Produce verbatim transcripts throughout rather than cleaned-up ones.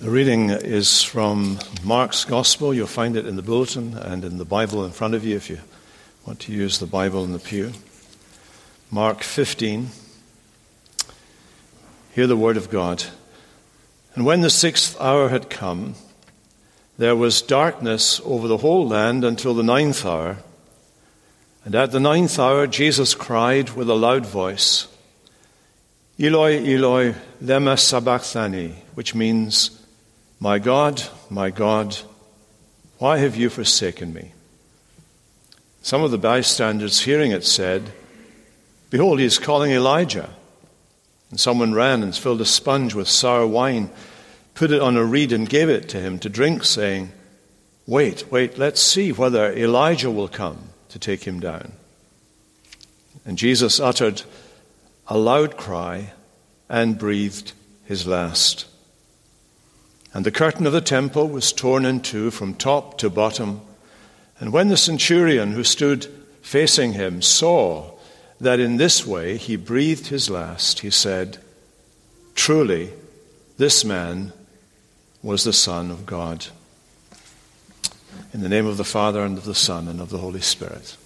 The reading is from Mark's Gospel. You'll find it in the bulletin and in the Bible in front of you if you want to use the Bible in the pew. Mark fifteen. Hear the word of God. And when the sixth hour had come, there was darkness over the whole land until the ninth hour. And at the ninth hour Jesus cried with a loud voice, Eloi, Eloi, lema sabachthani, which means, My God, my God, why have you forsaken me? Some of the bystanders hearing it said, Behold, he is calling Elijah. And someone ran and filled a sponge with sour wine, put it on a reed and gave it to him to drink, saying, Wait, wait, let's see whether Elijah will come to take him down. And Jesus uttered a loud cry and breathed his last. And the curtain of the temple was torn in two from top to bottom. And when the centurion who stood facing him saw that in this way he breathed his last, he said, Truly, this man was the Son of God. In the name of the Father, and of the Son, and of the Holy Spirit.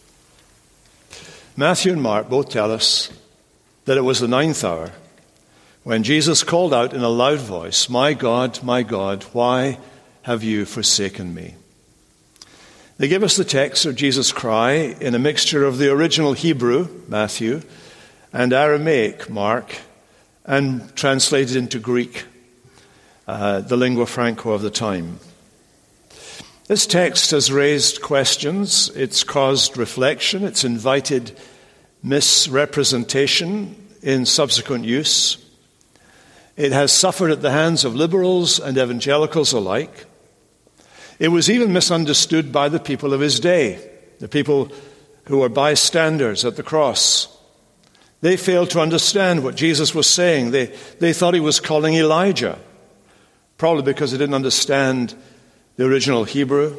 Matthew and Mark both tell us that it was the ninth hour when Jesus called out in a loud voice, My God, my God, why have you forsaken me? They give us the text of Jesus' cry in a mixture of the original Hebrew, Matthew, and Aramaic, Mark, and translated into Greek, uh, the lingua franca of the time. This text has raised questions, it's caused reflection, it's invited misrepresentation in subsequent use. It has suffered at the hands of liberals and evangelicals alike. It was even misunderstood by the people of his day, the people who were bystanders at the cross. They failed to understand what Jesus was saying. They, they thought he was calling Elijah, probably because they didn't understand the original Hebrew.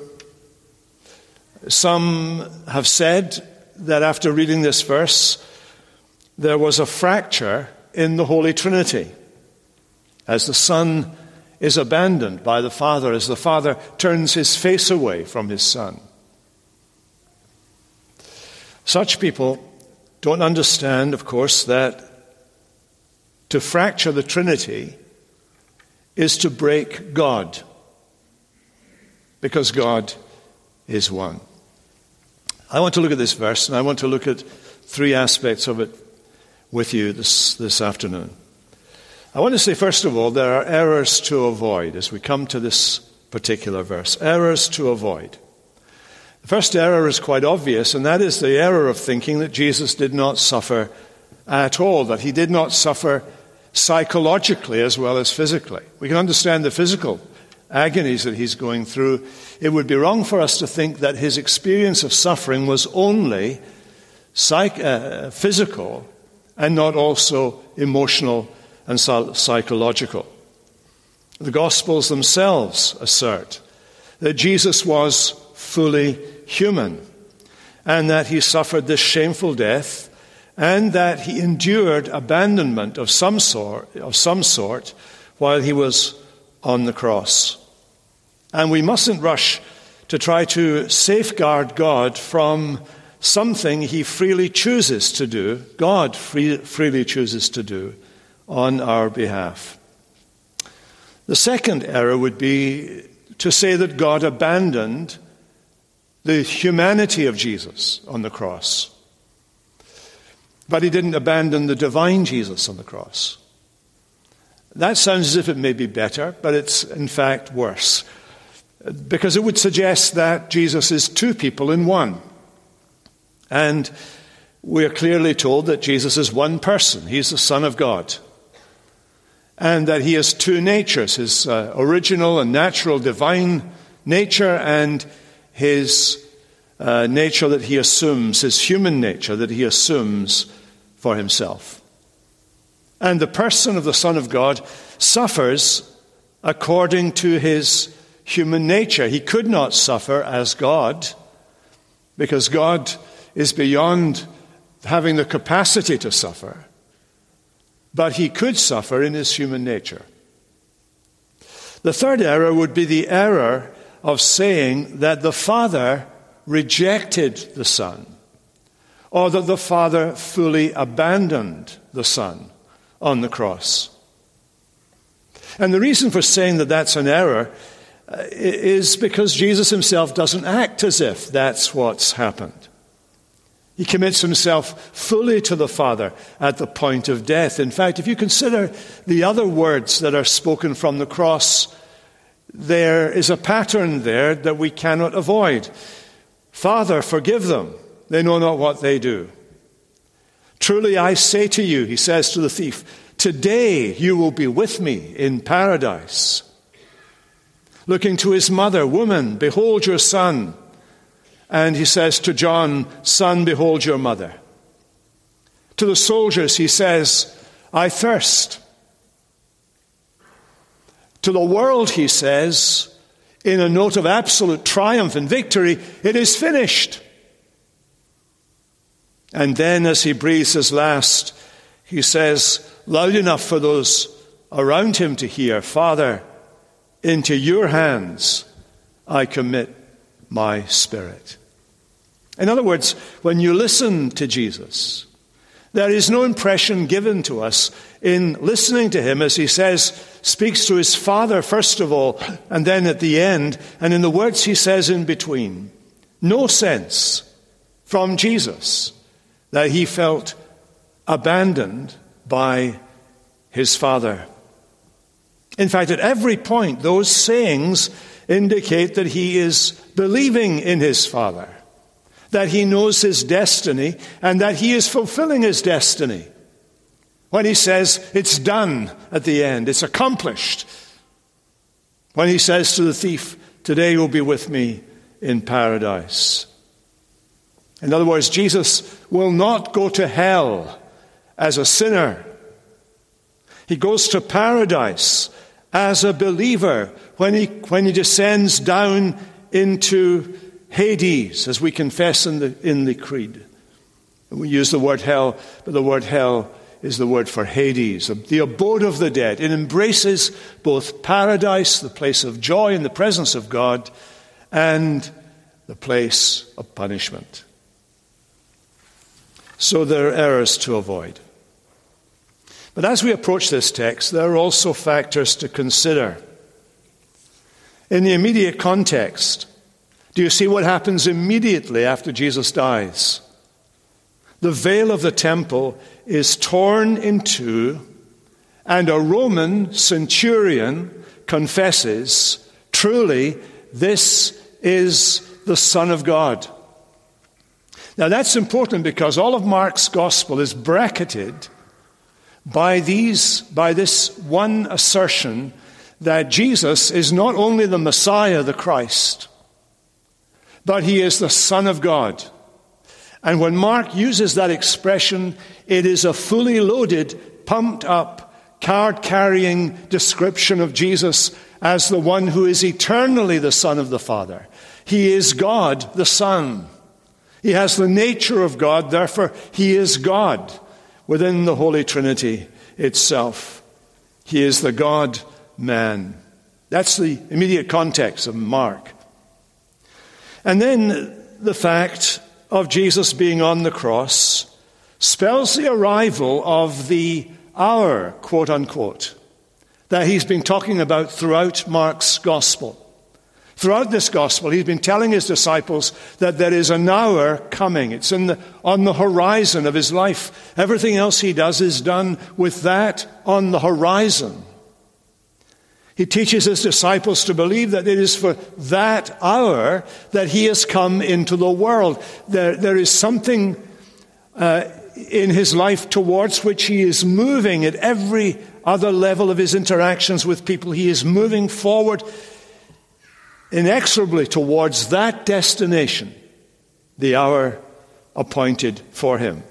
Some have said that after reading this verse, there was a fracture in the Holy Trinity, as the Son is abandoned by the Father, as the Father turns his face away from his Son. Such people don't understand, of course, that to fracture the Trinity is to break God, because God is one. I want to look at this verse, and I want to look at three aspects of it with you this, this afternoon. I want to say, first of all, there are errors to avoid as we come to this particular verse. Errors to avoid. The first error is quite obvious, and that is the error of thinking that Jesus did not suffer at all, that he did not suffer psychologically as well as physically. We can understand the physical agonies that he's going through. It would be wrong for us to think that his experience of suffering was only psych- uh, physical and not also emotional and psychological. The Gospels themselves assert that Jesus was fully human and that he suffered this shameful death and that he endured abandonment of some sort, of some sort while he was on the cross. And we mustn't rush to try to safeguard God from something he freely chooses to do, God free, freely chooses to do on our behalf. The second error would be to say that God abandoned the humanity of Jesus on the cross. But he didn't abandon the divine Jesus on the cross. That sounds as if it may be better, but it's in fact worse. Because it would suggest that Jesus is two people in one. And we're clearly told that Jesus is one person. He's the Son of God. And that he has two natures, his uh, original and natural divine nature and his uh, nature that he assumes, his human nature that he assumes for himself. And the person of the Son of God suffers according to his human nature. He could not suffer as God because God is beyond having the capacity to suffer. But he could suffer in his human nature. The third error would be the error of saying that the Father rejected the Son, or that the Father fully abandoned the Son on the cross. And the reason for saying that that's an error uh, is because Jesus himself doesn't act as if that's what's happened. He commits himself fully to the Father at the point of death. In fact, if you consider the other words that are spoken from the cross, there is a pattern there that we cannot avoid. Father, forgive them. They know not what they do. Truly I say to you, he says to the thief, today you will be with me in paradise. Looking to his mother, woman, behold your son. And he says to John, son, behold your mother. To the soldiers he says, I thirst. To the world he says, in a note of absolute triumph and victory, it is finished. And then as he breathes his last, he says, loud enough for those around him to hear, Father, into your hands I commit my spirit. In other words, when you listen to Jesus, there is no impression given to us in listening to him as he says, speaks to his Father first of all, and then at the end, and in the words he says in between. No sense from Jesus that he felt abandoned by his Father. In fact, at every point, those sayings indicate that he is believing in his Father, that he knows his destiny, and that he is fulfilling his destiny. When he says, it's done at the end, it's accomplished. When he says to the thief, today you'll be with me in paradise. In other words, Jesus will not go to hell as a sinner. He goes to paradise as a believer when he, when he descends down into Hades, as we confess in the, in the Creed. We use the word hell, but the word hell is the word for Hades, the abode of the dead. It embraces both paradise, the place of joy in the presence of God, and the place of punishment. So there are errors to avoid. But as we approach this text, there are also factors to consider. In the immediate context, do you see what happens immediately after Jesus dies? The veil of the temple is torn in two, and a Roman centurion confesses, truly, this is the Son of God. Now that's important because all of Mark's gospel is bracketed by these, by this one assertion that Jesus is not only the Messiah, the Christ, but he is the Son of God. And when Mark uses that expression, it is a fully loaded, pumped up, card-carrying description of Jesus as the one who is eternally the Son of the Father. He is God, the Son. He has the nature of God, therefore he is God within the Holy Trinity itself. He is the God-man. That's the immediate context of Mark. And then the fact of Jesus being on the cross spells the arrival of the hour, quote unquote, that he's been talking about throughout Mark's gospel. Throughout this gospel, he's been telling his disciples that there is an hour coming. It's in the, on the horizon of his life. Everything else he does is done with that on the horizon. He teaches his disciples to believe that it is for that hour that he has come into the world. There, there is something uh, in his life towards which he is moving at every other level of his interactions with people. He is moving forward inexorably towards that destination, the hour appointed for him.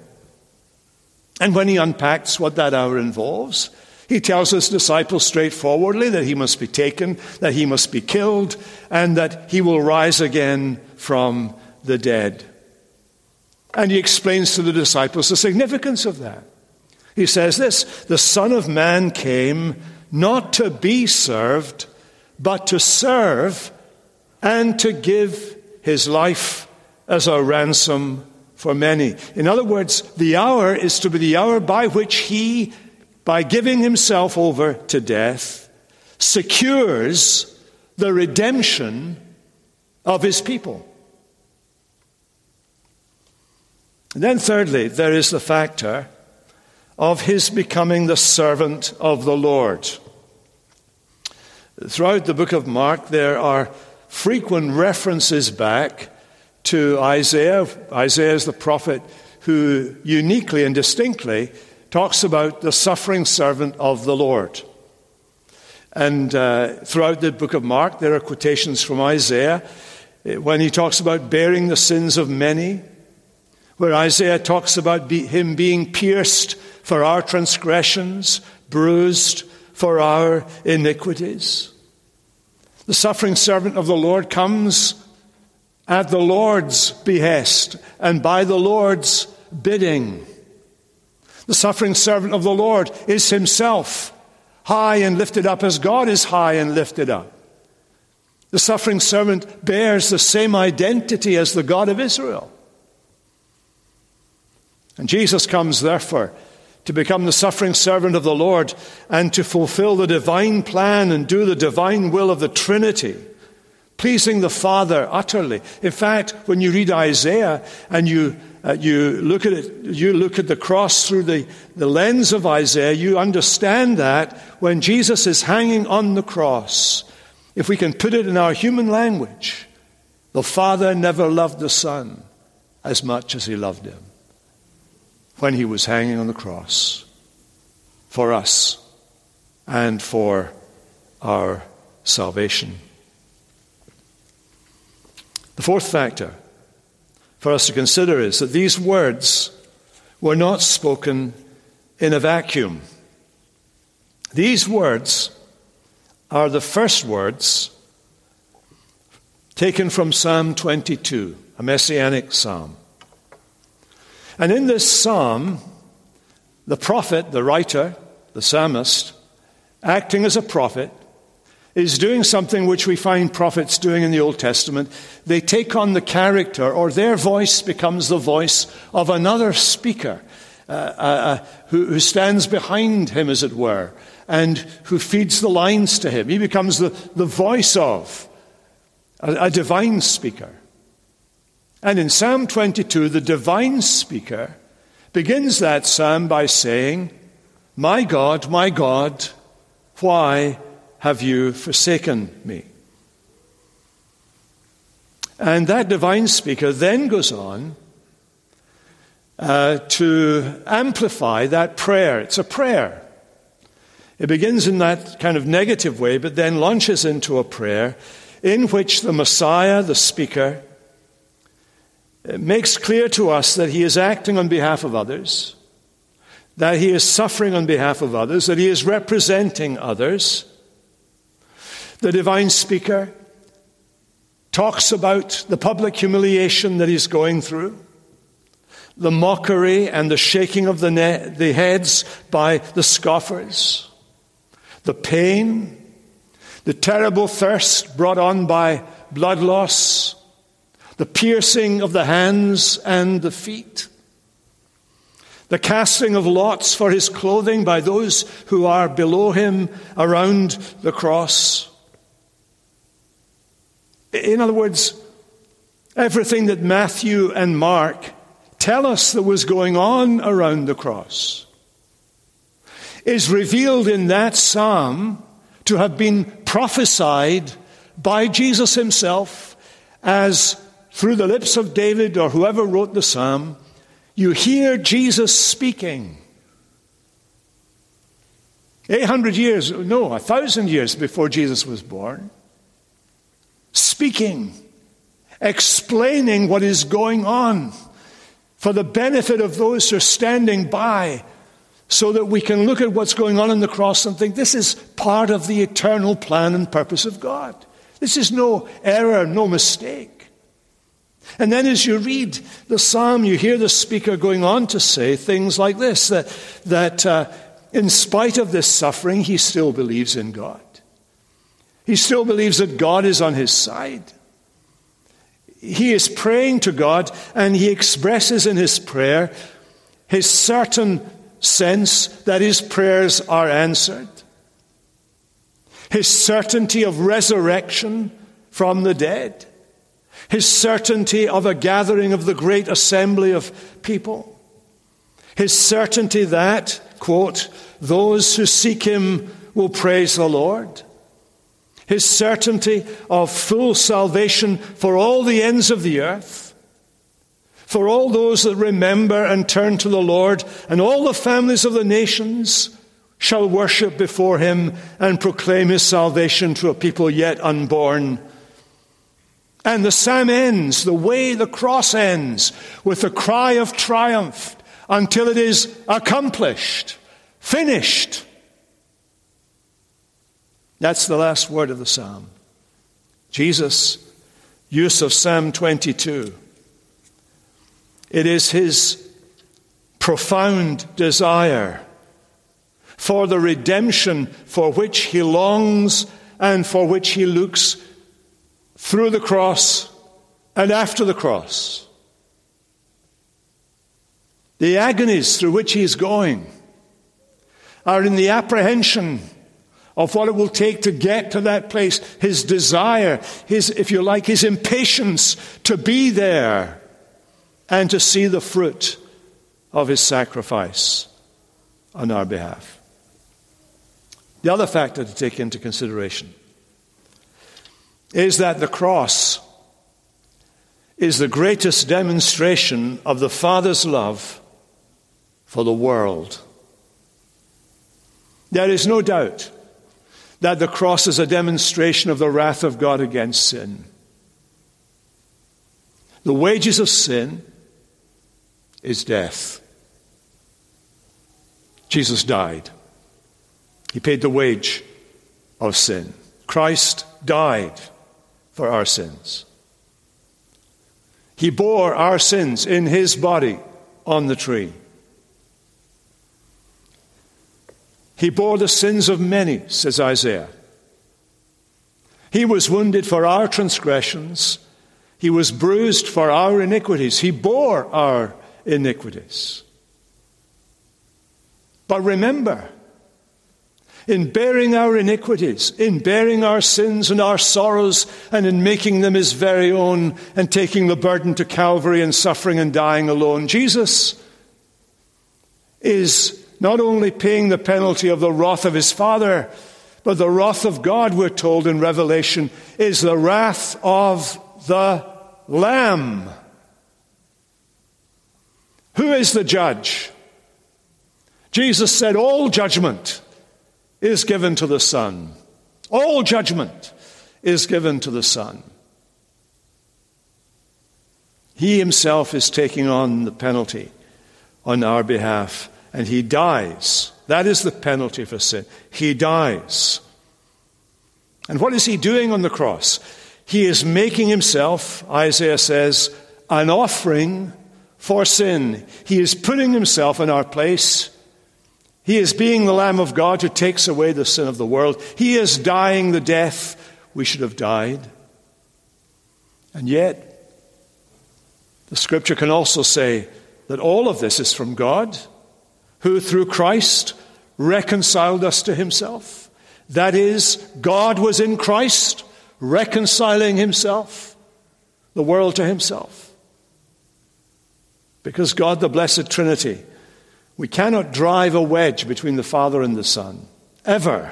And when he unpacks what that hour involves, he tells his disciples straightforwardly that he must be taken, that he must be killed, and that he will rise again from the dead. And he explains to the disciples the significance of that. He says this, the Son of Man came not to be served, but to serve and to give his life as a ransom for many. In other words, the hour is to be the hour by which he, by giving himself over to death, secures the redemption of his people. And then thirdly, there is the factor of his becoming the servant of the Lord. Throughout the book of Mark, there are frequent references back to Isaiah. Isaiah is the prophet who uniquely and distinctly talks about the suffering servant of the Lord. And uh, throughout the book of Mark, there are quotations from Isaiah when he talks about bearing the sins of many, where Isaiah talks about be, him being pierced for our transgressions, bruised for our iniquities. The suffering servant of the Lord comes at the Lord's behest and by the Lord's bidding. The suffering servant of the Lord is himself high and lifted up as God is high and lifted up. The suffering servant bears the same identity as the God of Israel. And Jesus comes, therefore, to become the suffering servant of the Lord and to fulfill the divine plan and do the divine will of the Trinity, pleasing the Father utterly. In fact, when you read Isaiah and you uh, you look at it, you look at the cross through the, the lens of Isaiah, you understand that when Jesus is hanging on the cross, if we can put it in our human language, the Father never loved the Son as much as he loved him when he was hanging on the cross for us and for our salvation. The fourth factor for us to consider is that these words were not spoken in a vacuum. These words are the first words taken from Psalm twenty-two, a messianic psalm. And in this psalm, the prophet, the writer, the psalmist, acting as a prophet, is doing something which we find prophets doing in the Old Testament. They take on the character, or their voice becomes the voice of another speaker uh, uh, who, who stands behind him, as it were, and who feeds the lines to him. He becomes the, the voice of a, a divine speaker. And in Psalm twenty-two, the divine speaker begins that psalm by saying, "My God, my God, why have you forsaken me?" And that divine speaker then goes on uh, to amplify that prayer. It's a prayer. It begins in that kind of negative way, but then launches into a prayer in which the Messiah, the speaker, makes clear to us that he is acting on behalf of others, that he is suffering on behalf of others, that he is representing others. The divine speaker talks about the public humiliation that he's going through, the mockery and the shaking of the, ne- the heads by the scoffers, the pain, the terrible thirst brought on by blood loss, the piercing of the hands and the feet, the casting of lots for his clothing by those who are below him around the cross. In other words, everything that Matthew and Mark tell us that was going on around the cross is revealed in that psalm to have been prophesied by Jesus himself, as through the lips of David or whoever wrote the psalm, you hear Jesus speaking. eight hundred years, no, a thousand years before Jesus was born, speaking, explaining what is going on for the benefit of those who are standing by, so that we can look at what's going on on the cross and think this is part of the eternal plan and purpose of God. This is no error, no mistake. And then as you read the psalm, you hear the speaker going on to say things like this, that, that uh, in spite of this suffering, he still believes in God. He still believes that God is on his side. He is praying to God, and he expresses in his prayer his certain sense that his prayers are answered, his certainty of resurrection from the dead, his certainty of a gathering of the great assembly of people, his certainty that, quote, those who seek him will praise the Lord, his certainty of full salvation for all the ends of the earth, for all those that remember and turn to the Lord, and all the families of the nations shall worship before him and proclaim his salvation to a people yet unborn. And the psalm ends, the way the cross ends, with a cry of triumph until it is accomplished, finished. That's the last word of the psalm. Jesus' use of Psalm twenty-two. It is his profound desire for the redemption for which he longs and for which he looks through the cross and after the cross. The agonies through which he is going are in the apprehension of what it will take to get to that place. His desire, his, if you like, his impatience to be there and to see the fruit of his sacrifice on our behalf. The other factor to take into consideration is that the cross is the greatest demonstration of the Father's love for the world. There is no doubt that the cross is a demonstration of the wrath of God against sin. The wages of sin is death. Jesus died. He paid the wage of sin. Christ died for our sins. He bore our sins in his body on the tree. He bore the sins of many, says Isaiah. He was wounded for our transgressions. He was bruised for our iniquities. He bore our iniquities. But remember, in bearing our iniquities, in bearing our sins and our sorrows, and in making them his very own, and taking the burden to Calvary and suffering and dying alone, Jesus is not only paying the penalty of the wrath of his Father, but the wrath of God, we're told in Revelation, is the wrath of the Lamb. Who is the judge? Jesus said all judgment is given to the Son. All judgment is given to the Son. He himself is taking on the penalty on our behalf, and he dies. That is the penalty for sin. He dies. And what is he doing on the cross? He is making himself, Isaiah says, an offering for sin. He is putting himself in our place. He is being the Lamb of God who takes away the sin of the world. He is dying the death we should have died. And yet, the Scripture can also say that all of this is from God, who through Christ reconciled us to himself. That is, God was in Christ, reconciling himself, the world to himself. Because God, the Blessed Trinity, we cannot drive a wedge between the Father and the Son, ever.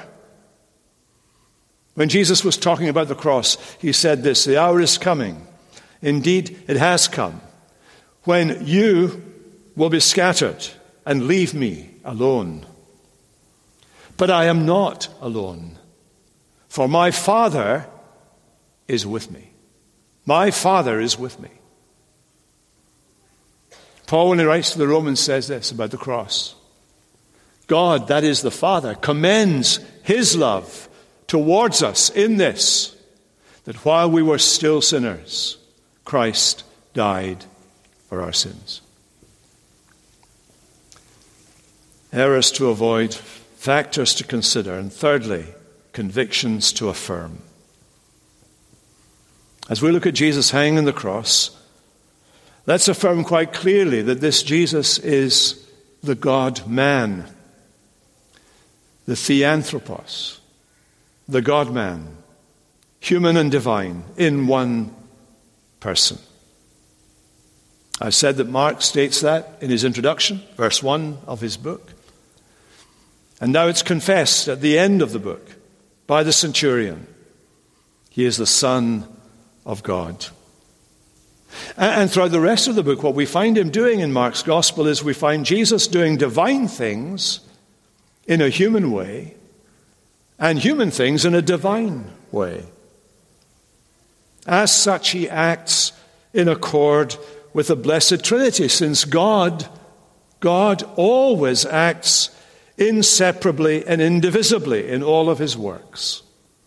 When Jesus was talking about the cross, he said this, the hour is coming, indeed it has come, when you will be scattered and leave me alone. But I am not alone, for my Father is with me. My Father is with me. Paul, when he writes to the Romans, says this about the cross. God, that is the Father, commends his love towards us in this, that while we were still sinners, Christ died for our sins. Errors to avoid, factors to consider, and thirdly, convictions to affirm. As we look at Jesus hanging on the cross, let's affirm quite clearly that this Jesus is the God-man, the Theanthropos, the God-man, human and divine, in one person. I said that Mark states that in his introduction, verse one of his book. And now it's confessed at the end of the book by the centurion. He is the Son of God. And throughout the rest of the book, what we find him doing in Mark's gospel is we find Jesus doing divine things in a human way and human things in a divine way. As such, he acts in accord with the Blessed Trinity, since God, God always acts inseparably and indivisibly in all of his works.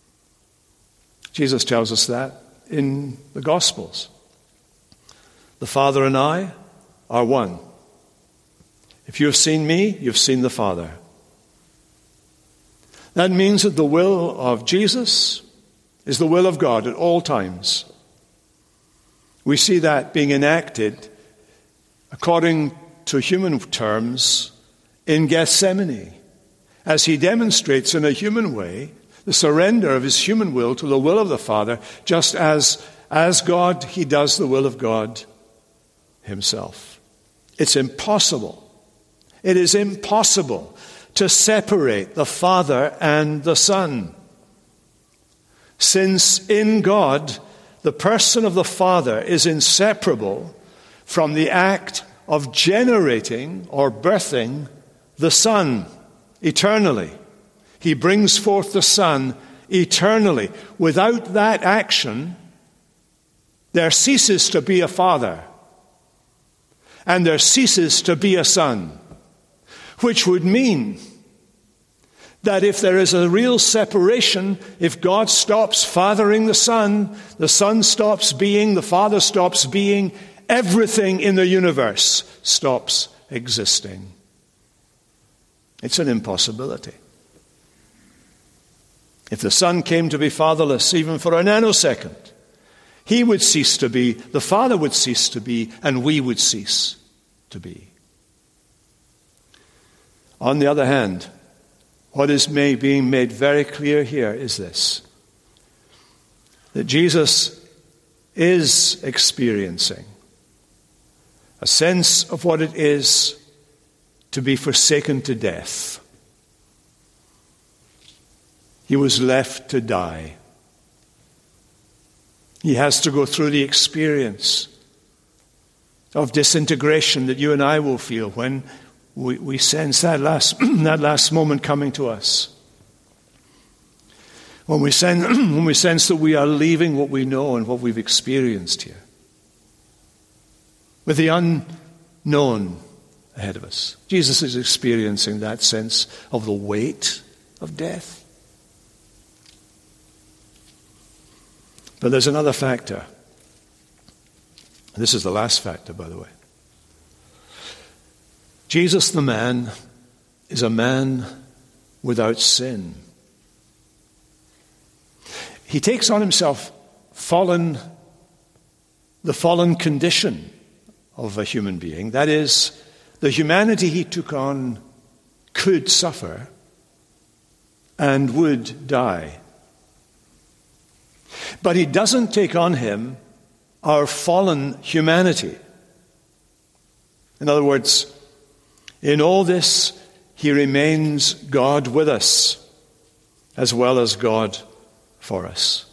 Jesus tells us that in the Gospels. The Father and I are one. If you have seen me, you've seen the Father. That means that the will of Jesus is the will of God at all times. We see that being enacted, according to human terms, in Gethsemane, as he demonstrates in a human way the surrender of his human will to the will of the Father, just as, as God, he does the will of God himself. It's impossible. It is impossible to separate the Father and the Son, since in God, the person of the Father is inseparable from the act of generating or birthing the Son eternally. He brings forth the Son eternally. Without that action, there ceases to be a Father, and there ceases to be a Son, which would mean that if there is a real separation, if God stops fathering the Son, the Son stops being, the Father stops being, everything in the universe stops existing. It's an impossibility. If the Son came to be fatherless even for a nanosecond, he would cease to be, the Father would cease to be, and we would cease to be. On the other hand, what is may, being made very clear here is this, that Jesus is experiencing a sense of what it is to be forsaken to death. He was left to die. He has to go through the experience of disintegration that you and I will feel when we, we sense that last, that last moment coming to us. When we, sense, when we sense that we are leaving what we know and what we've experienced here, with the unknown ahead of us. Jesus is experiencing that sense of the weight of death. But there's another factor. This is the last factor, by the way. Jesus the man is a man without sin. He takes on himself fallen, the fallen condition of a human being. That is, the humanity he took on could suffer and would die. But he doesn't take on him our fallen humanity. In other words, in all this, he remains God with us, as well as God for us.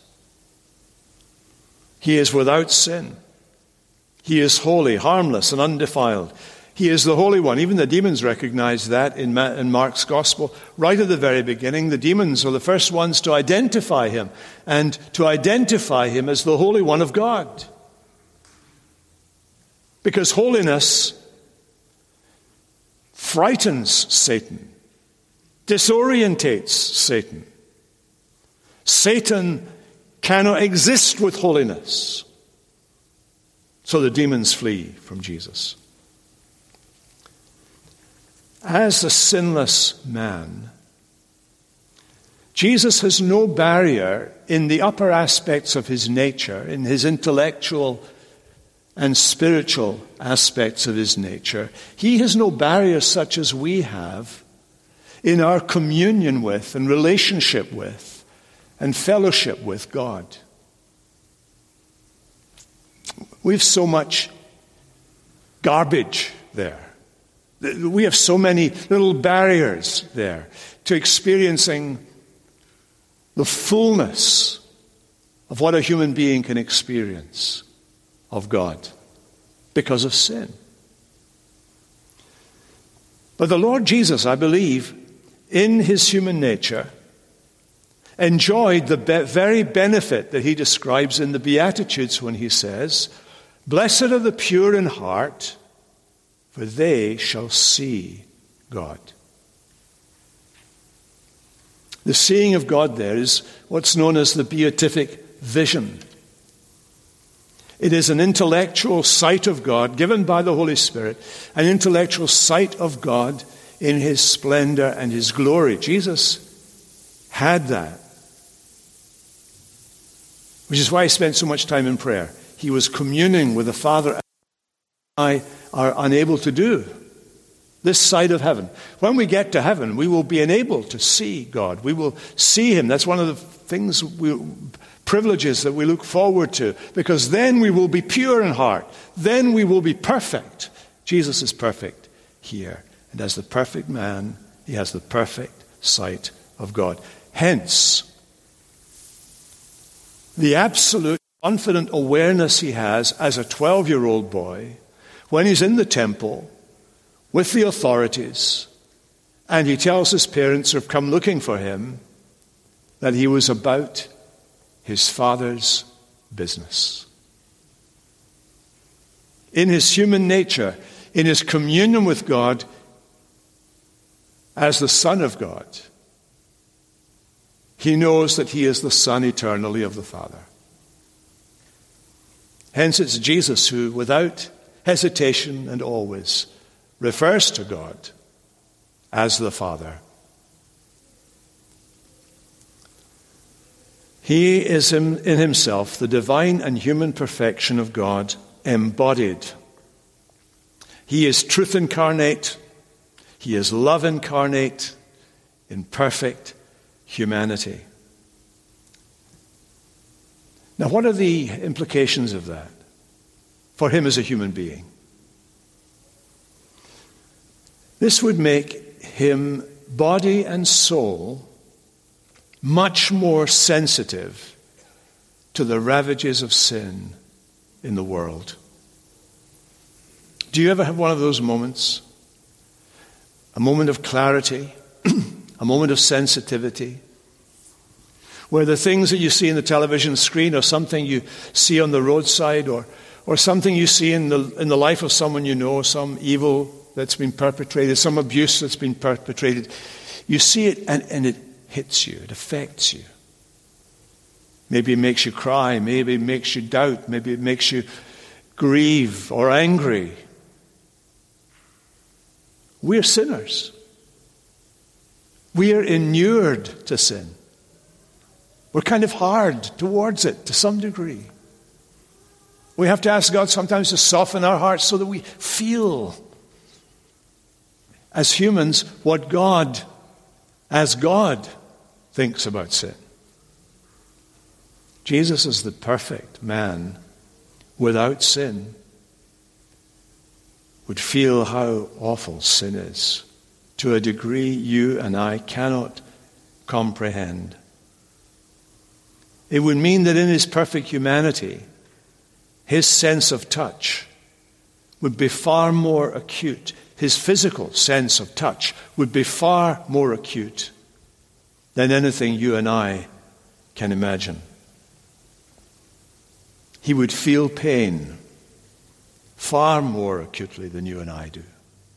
He is without sin. He is holy, harmless, and undefiled. He is the Holy One. Even the demons recognize that in Mark's Gospel. Right at the very beginning, the demons are the first ones to identify him, and to identify him as the Holy One of God. Because holiness frightens Satan, disorientates Satan. Satan cannot exist with holiness. So the demons flee from Jesus. As a sinless man, Jesus has no barrier in the upper aspects of his nature, in his intellectual and spiritual aspects of his nature. He has no barrier such as we have in our communion with and relationship with and fellowship with God. We have so much garbage there. We have so many little barriers there to experiencing the fullness of what a human being can experience of God because of sin. But the Lord Jesus, I believe, in his human nature, enjoyed the be- very benefit that he describes in the Beatitudes when he says, "Blessed are the pure in heart, for they shall see God." The seeing of God there is what's known as the beatific vision. It is an intellectual sight of God given by the Holy Spirit, an intellectual sight of God in his splendor and his glory. Jesus had that, which is why he spent so much time in prayer. He was communing with the Father, and I are unable to do this side of heaven. When we get to heaven, we will be enabled to see God. We will see him. That's one of the things, we, privileges that we look forward to, because then we will be pure in heart. Then we will be perfect. Jesus is perfect here. And as the perfect man, he has the perfect sight of God. Hence, the absolute confident awareness he has as a twelve-year-old boy when he's in the temple with the authorities and he tells his parents who have come looking for him that he was about his Father's business. In his human nature, in his communion with God as the Son of God, he knows that he is the Son eternally of the Father. Hence it's Jesus who, without hesitation and always, refers to God as the Father. He is in himself the divine and human perfection of God embodied. He is truth incarnate. He is love incarnate in perfect humanity. Now, what are the implications of that for him as a human being? This would make him, body and soul, much more sensitive to the ravages of sin in the world. Do you ever have one of those moments? A moment of clarity, a moment of sensitivity, where the things that you see in the television screen or something you see on the roadside or, or something you see in the, in the life of someone you know, some evil that's been perpetrated, some abuse that's been perpetrated, you see it and, and it hits you, it affects you. Maybe it makes you cry, maybe it makes you doubt, maybe it makes you grieve or angry. We're sinners. We are inured to sin. We're kind of hard towards it to some degree. We have to ask God sometimes to soften our hearts so that we feel, as humans, what God, as God, thinks about sin. Jesus is the perfect man without sin, would feel how awful sin is to a degree you and I cannot comprehend. It would mean that in his perfect humanity, his sense of touch would be far more acute. His physical sense of touch would be far more acute than anything you and I can imagine. He would feel pain far more acutely than you and I do.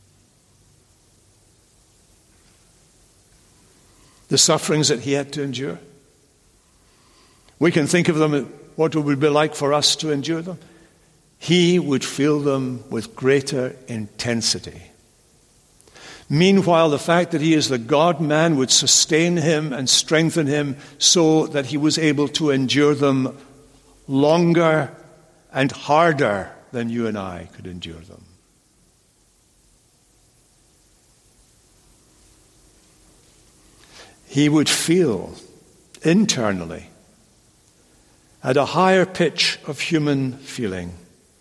The sufferings that he had to endure, we can think of them, what it would be like for us to endure them. He would feel them with greater intensity. Meanwhile, the fact that he is the God-man would sustain him and strengthen him so that he was able to endure them longer and harder than you and I could endure them. He would feel internally at a higher pitch of human feeling.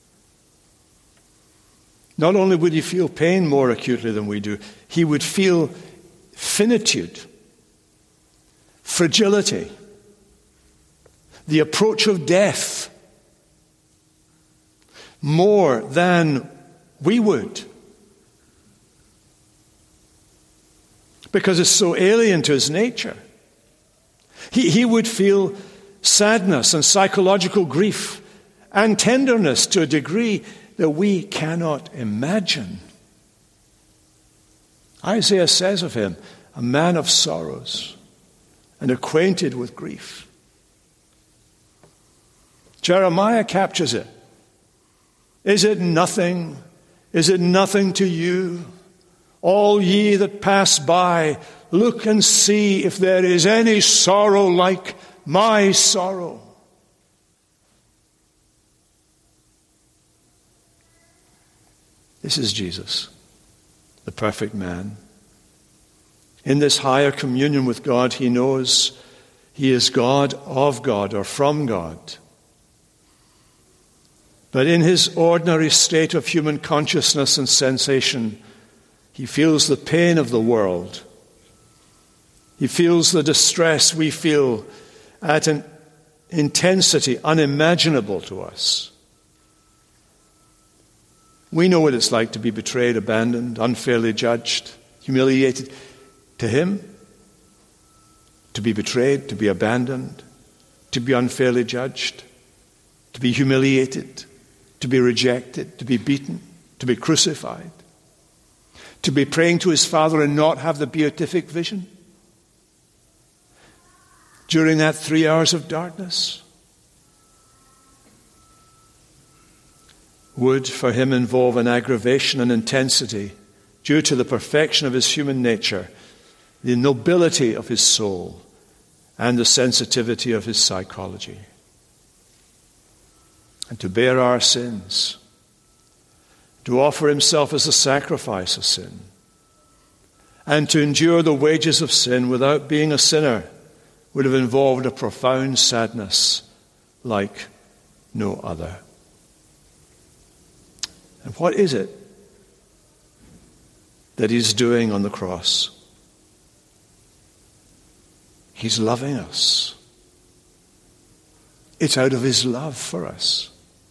Not only would he feel pain more acutely than we do, he would feel finitude, fragility, the approach of death more than we would. Because it's so alien to his nature. He, he would feel sadness and psychological grief and tenderness to a degree that we cannot imagine. Isaiah says of him, a man of sorrows and acquainted with grief. Jeremiah captures it. Is it nothing? Is it nothing to you? All ye that pass by, look and see if there is any sorrow like my sorrow. This is Jesus, the perfect man. In this higher communion with God, he knows he is God of God or from God. But in his ordinary state of human consciousness and sensation, he feels the pain of the world. He feels the distress we feel at an intensity unimaginable to us. We know what it's like to be betrayed, abandoned, unfairly judged, humiliated. To him, to be betrayed, to be abandoned, to be unfairly judged, to be humiliated, to be rejected, to be beaten, to be crucified, to be praying to his Father and not have the beatific vision during that three hours of darkness would for him involve an aggravation and intensity due to the perfection of his human nature, the nobility of his soul, and the sensitivity of his psychology. And to bear our sins, to offer himself as a sacrifice of sin, and to endure the wages of sin without being a sinner would have involved a profound sadness like no other. And what is it that he's doing on the cross? He's loving us. It's out of his love for us.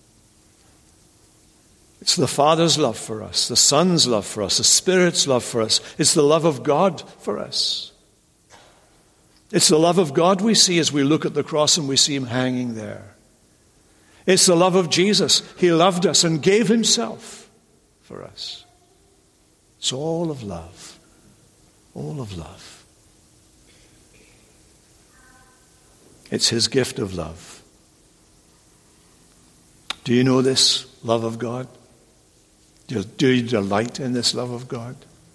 It's the Father's love for us, the Son's love for us, the Spirit's love for us. It's the love of God for us. It's the love of God we see as we look at the cross and we see him hanging there. It's the love of Jesus. He loved us and gave himself for us. It's all of love. All of love. It's his gift of love. Do you know this love of God? Do you delight in this love of God?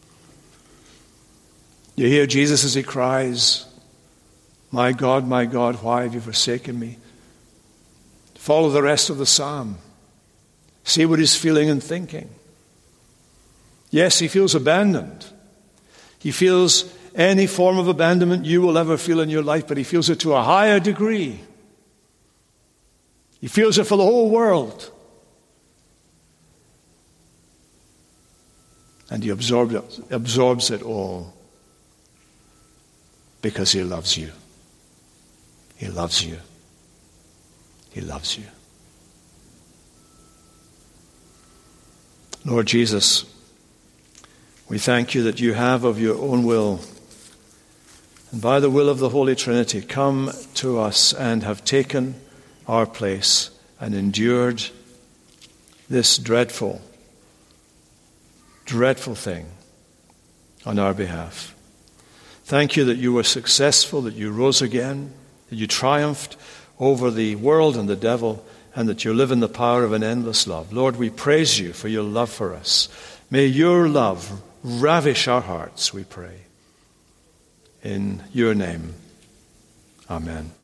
You hear Jesus as he cries, "My God, my God, why have you forsaken me?" Follow the rest of the psalm. See what he's feeling and thinking. Yes, he feels abandoned. He feels any form of abandonment you will ever feel in your life, but he feels it to a higher degree. He feels it for the whole world. And he absorbs it, absorbs it all because he loves you. He loves you. He loves you. Lord Jesus, we thank you that you have of your own will and by the will of the Holy Trinity come to us and have taken our place and endured this dreadful, dreadful thing on our behalf. Thank you that you were successful, that you rose again, that you triumphed over the world and the devil, and that you live in the power of an endless love. Lord, we praise you for your love for us. May your love ravish our hearts, we pray. In your name, amen.